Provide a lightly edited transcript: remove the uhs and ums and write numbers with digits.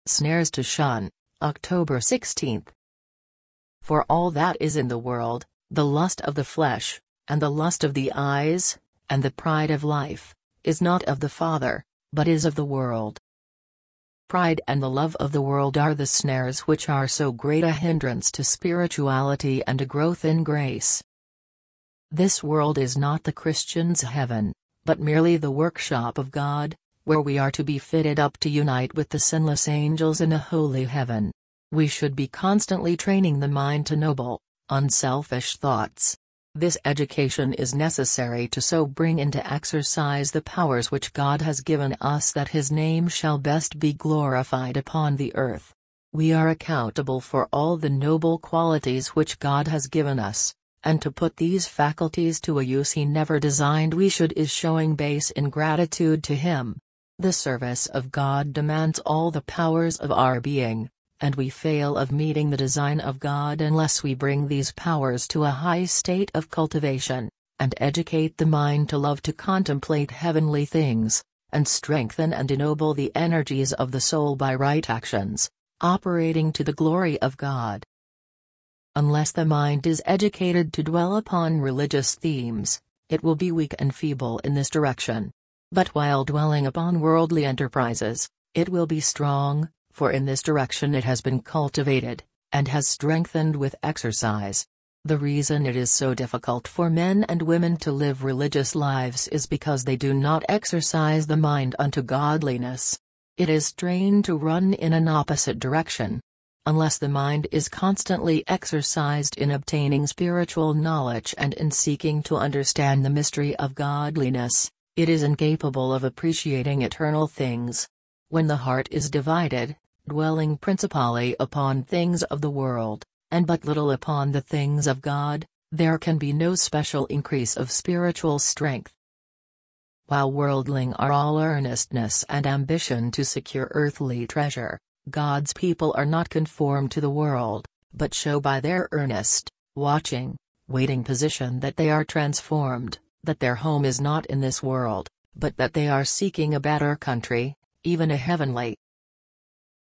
Snares to shun, October 16. For all that is in the world, the lust of the flesh, and the lust of the eyes, and the pride of life, is not of the Father, but is of the world. Pride and the love of the world are the snares which are so great a hindrance to spirituality and to growth in grace. This world is not the Christian's heaven, but merely the workshop of God, where we are to be fitted up to unite with the sinless angels in a holy heaven. We should be constantly training the mind to noble, unselfish thoughts. This education is necessary to so bring into exercise the powers which God has given us that His name shall best be glorified upon the earth. We are accountable for all the noble qualities which God has given us, and to put these faculties to a use He never designed we should is showing base ingratitude to Him. The service of God demands all the powers of our being, and we fail of meeting the design of God unless we bring these powers to a high state of cultivation, and educate the mind to love to contemplate heavenly things, and strengthen and ennoble the energies of the soul by right actions, operating to the glory of God. Unless the mind is educated to dwell upon religious themes, it will be weak and feeble in this direction. But while dwelling upon worldly enterprises, it will be strong, for in this direction it has been cultivated, and has strengthened with exercise. The reason it is so difficult for men and women to live religious lives is because they do not exercise the mind unto godliness. It is trained to run in an opposite direction. Unless the mind is constantly exercised in obtaining spiritual knowledge and in seeking to understand the mystery of godliness, it is incapable of appreciating eternal things. When the heart is divided, dwelling principally upon things of the world, and but little upon the things of God, there can be no special increase of spiritual strength. While worldling are all earnestness and ambition to secure earthly treasure, God's people are not conformed to the world, but show by their earnest, watching, waiting position that they are transformed, that their home is not in this world, but that they are seeking a better country, even a heavenly.